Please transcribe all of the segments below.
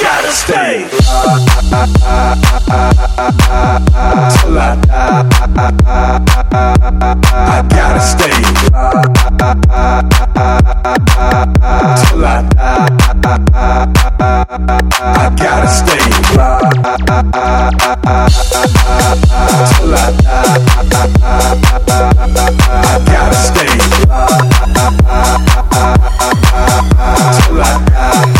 gotta stay. Till I die, I gotta stay. Till I die, I gotta stay. Till I die, I gotta stay. Till I die.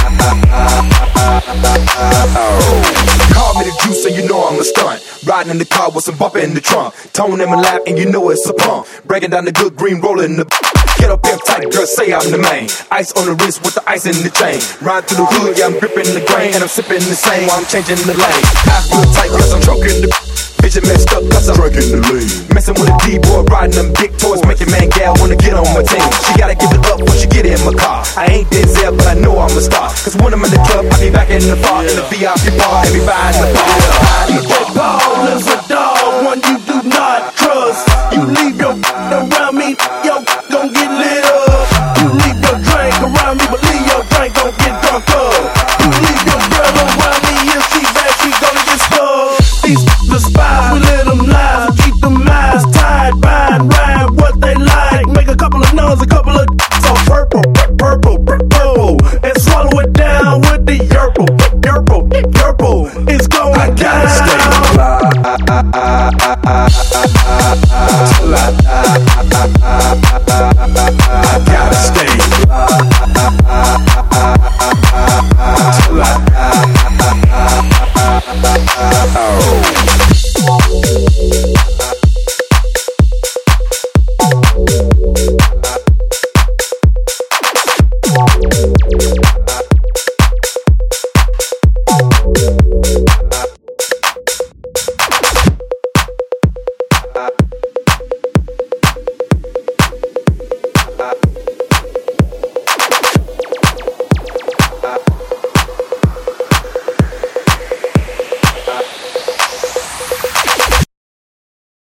Call me the juice and you know I'm a stunt. Riding in the car with some bumper in the trunk. Tone in my lap and you know it's a pump. Breaking down the good green, rolling the get up pimp tight, girl, say I'm the main. Ice on the wrist with the ice in the chain. Ride through the hood, yeah, I'm gripping the grain. And I'm sipping the same while I'm changing the lane. Half real tight, cause I'm choking the vision messed up, cause I'm drinking the lean. Messing with a D-boy, riding them big toys. Making man gal wanna get on my team. She gotta give it up when she get in my car. I ain't Denzel, but I know I'm a star. Cause when I'm in the club, I be back in the bar. In the VIP bar, everybody in the bar. DJ Paul is a dog, one you do not trust. You leave your around me, yo, gon' get lit up. You leave your drink around me, but leave your drink gon' get drunk up. You leave your girl around me, if she bad, she gonna get stuck. These the spies, we let them lie, so keep them eyes tied, ride what they like. Make a couple of nuns, a couple of so purple, and swallow it down with the yerple. It's going down. I gotta stay. Till I die, I gotta stay. Till I die.